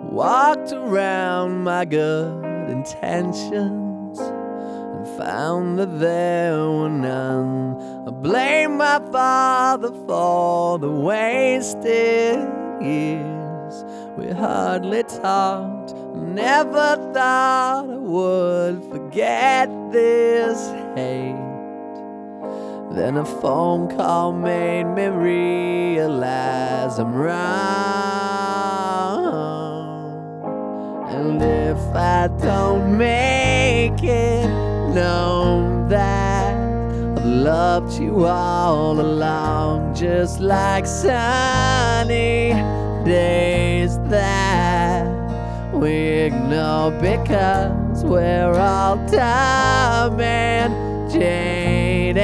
Walked around my good intentions and found that there were none. I blame my father for the wasted years. We hardly talked, never thought I would forget this hate. Then a phone call made me realize I'm wrong. And if I don't make it known that I've loved you all along, just like sunny days that we ignore because we're all dumb and jaded.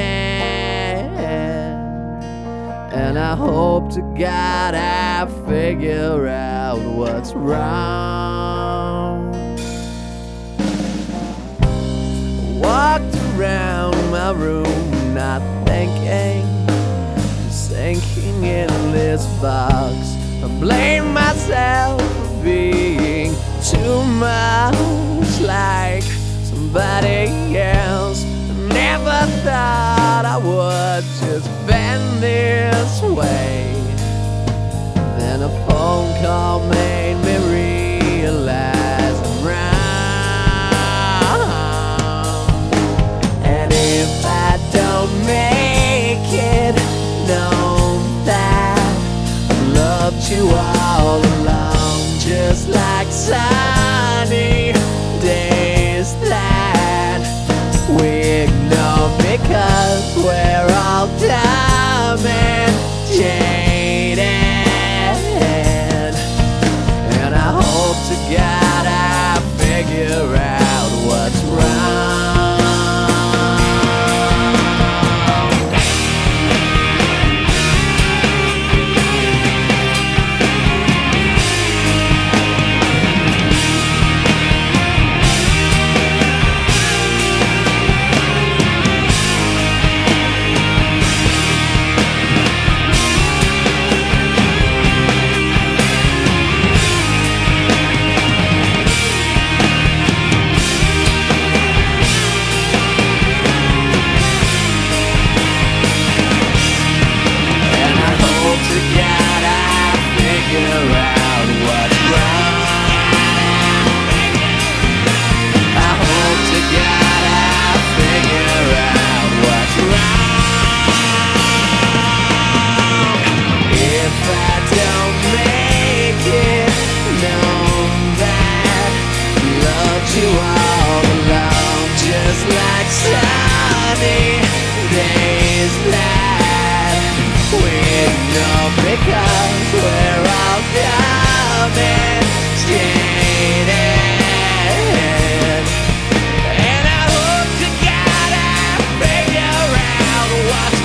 And I hope to God I figure out what's wrong. Walked around my room not thinking, just sinking in this box. I blame myself for being too much like somebody else. Never thought I would just bend this way. Then a phone call made me realize I'm wrong. And if I don't make it known that I've loved you all along, just like sunny days that we ignore because we're all dumb and jaded. And I hope to God I figure out what's wrong. Because we're all dumb and jaded. And I hope to God I figure out what's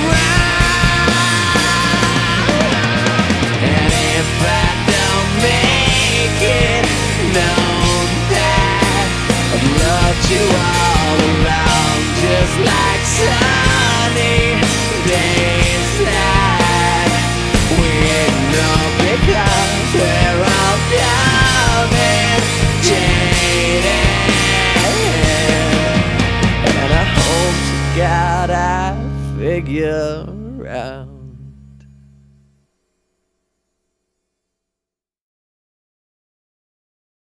wrong. And if I don't make it known that I've loved you all along, just like sunny days that we ignore because we're all dumb and jaded. And I hope to God I figure out